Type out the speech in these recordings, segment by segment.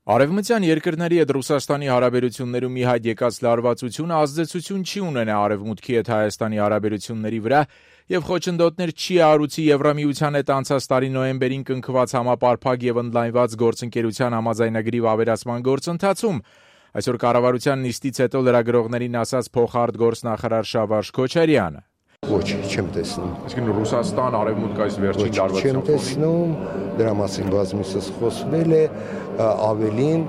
Արևմտյան երկրների հետ Ռուսաստանի հարաբերություններում ի հայտ եկած լարվածությունը ազդեցություն չի ունենա Արևմուտքի հետ Հայաստանի հարաբերությունների վրա եւ խոչընդոտներ չի արուցի Եվրամիության հետ անցած տարի նոյեմբերին կնքված համապարփակ եւ ընդլայնված գործընկերության համաձայնագրի վավերացման գործընթացում։ Այսօր կառավարության նիստից հետո լրագրողներին ասաց փոխարտգործնախարար Շավարժ Քոչարյանը. Ոչ, չեմ տեսնում։ Այսինքն Ռուսաստան, Արևմուտք այս վերջին չեմ տեսնում, դրա մասին բազմիցս խոսվել է, ավելին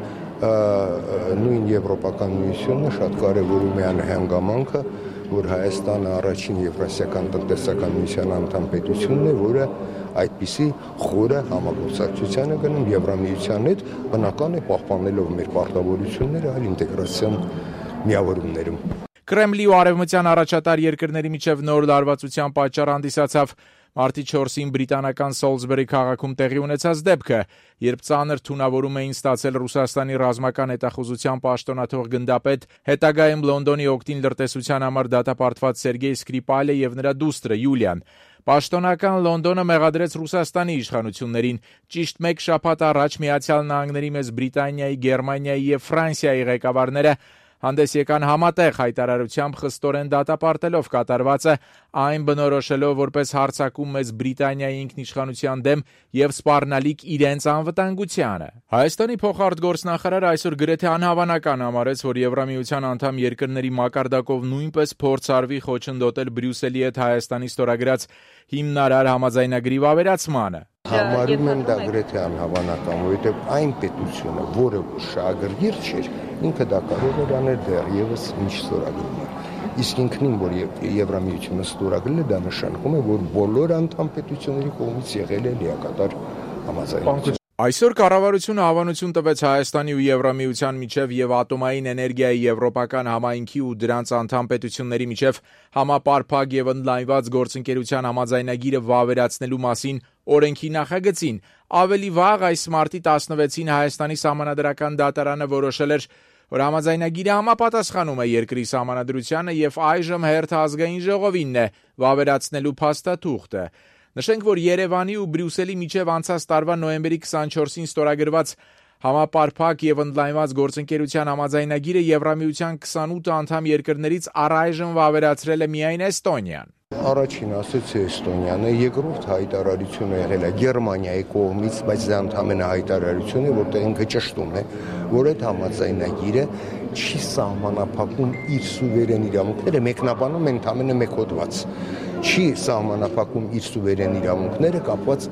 նույն Եվրոպական միությունը շատ կարևորում է այն հանգամանքը, որ Հայաստանը առաջին Եվրասիական տնտեսական միության անդամ պետությունն է, որը այդպիսի խորը համագործակցությանը գնում Եվրամիության հետ, բնական է պահպանելով մեր պարտավորությունները այլ ինտեգրացիոն միավորումներում։ Կրեմլի ու արևմտյան առաջատար երկրների միջև նոր լարվածության պատճառ հանդիսացավ մարտի 4-ին բրիտանական Սոլսբերի քաղաքում տեղի ունեցած դեպքը, երբ ծանր թունավորում էին ստացել Ռուսաստանի ռազմական հետախուզության պաշտոնաթող գնդապետ, հետագայում Լոնդոնի օգտին լրտեսության համար դատապարտված Սերգեյ Սկրիպալը եւ նրա դուստրը Յուլիան։ Պաշտոնական Լոնդոնը մեղադրեց Ռուսաստանի իշխանություններին ճիշտ մեկ շաբաթ առաջ Միացյալ Նահանգների մեծ Բրիտանիայի, Գերմանիայի եւ Ֆրանսիայի ղեկավարները հանդես եկան համատեղ հայտարարությամբ խստորեն դատապարտելով կատարվածը, այն բնորոշելով որպես հարձակում մեծ Բրիտանիայի ինքնիշխանության դեմ եւ սպառնալիք իրենց անվտանգությանը։ Հայաստանի փոխարտգործնախարարը այսօր գրեթե անհավանական համարեց, որ Եվրամիության անդամ երկրների մակարդակով նույնպես փորձ արվի խոչընդոտել Բրյուսելի հետ Հայաստանի ստորագրած հիմնարար համաձայնագրի վավերացմանը։ Համարում եմ դա գրեթե անհավանական, որովհետև այն պետությունը, որը շահագրգիռ չէր, ինքը դա կարող էր անել դեռևս ինչ ստորագրում է։ Իսկ ինքնին, որ Եվրամիությունը ստորագրել է, դա նշանակում է, որ բոլոր անդամ պետությունների կողմից եղել է լիակատար համաձայնություն։ Այսօր կառավարությունը հավանություն տվեց Հայաստանի ու Եվրամիության միջև եւ ատոմային էներգիայի եվրոպական համայնքի ու դրանց անդամ պետությունների միջև համապարփակ եւ ընդլայնված գործընկերության համաձայնագիրը վավերացնելու մասին օրենքի նախագծին։ Ավելի վաղ այս մարտի 16-ին Հայաստանի սահմանադրական դատարանը որոշել էր, որ համաձայնագիրը համապատասխանում է երկրի սահմանադրությանը եւ այժմ հերթ ազգային ժողովինն է վավերացնելու փաստաթուղթը։ Նշենք, որ Երևանի ու Բրյուսելի միջև անցած տարվա նոյեմբերի 24-ին ստորագրված համապարփակ եւ ընդլայնված գործընկերության համաձայնագիրը Եվրամիության 28 անդամ երկրներից առայժմ վավերացրել է միայն Էստոնիան։ Առաջին ասեցի Էստոնիան է, երկրորդ հայտարարությունը եղել է Գերմանիայի կողմից, բայց դա ընդհանրապես հայտարարություն է, որտեղ ինքը ճշտում է, որ այդ համաձայնագիրը չի սահմանափակում իր սուվերեն իրավունքները, մեկնաբանում ընդհանրապես մեկ հոդված։ Չի սահմանափակում իր սուվերեն իրավունքները կապված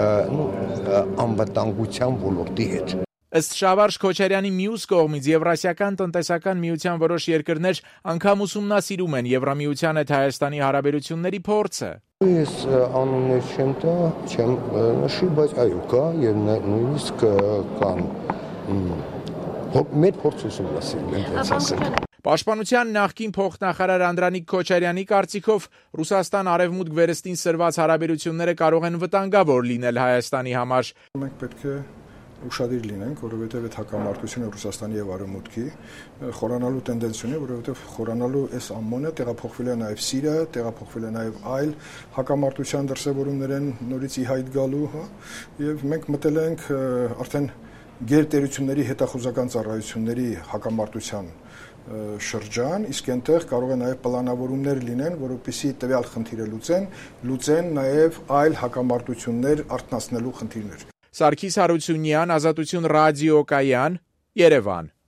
անվտանգության ոլորտի հետ։ Ըստ Շավարժ Քոչարյանի մյուս կողմից Եվրասիական տնտեսական միության որոշ երկրներ անգամ ուսումնասիրում են Եվրամիության հետ Հայաստանի հարաբերությունների փորձը։ Ես անուններ չեմ տա, չեմ նշի, բայց այո կա եւ նույնիսկ կան մեր փորձ ուսումնասիրում են ասել։ Պաշտպանության նախկին փոխնախարար Անդրանիկ Քոչարյանի կարծիքով Ռուսաստան-Արևմուտք վերստին սրված հարաբերությունները կարող են վտանգավոր լինել Հայաստանի համար։ Մենք պետք է ուշադիր լինենք, որովհետև այդ հակամարտությունը Ռուսաստանի եւ Արևմուտքի խորանալու տենդենս ունի, որովհետև խորանալու այս ամոնը տեղափոխվել է նաեւ Սիրիա, տեղափոխվել է նաեւ այլ հակամարտության դրսևորումներ են նորից ի հայտ գալու, եւ մենք մտել ենք արդեն գերտերությունների հետախուզական ծառայությունների հակամարտության շրջան, իսկ այնտեղ կարող է նաև պլանավորումներ լինեն, որովհետեւ տվյալ խնդիրը լուծեն նաև այլ հակամարտություններ արթնացնելու խնդիրներ։ Սարգիս Հարությունյան, Ազատություն ռադիոկայան, Երևան։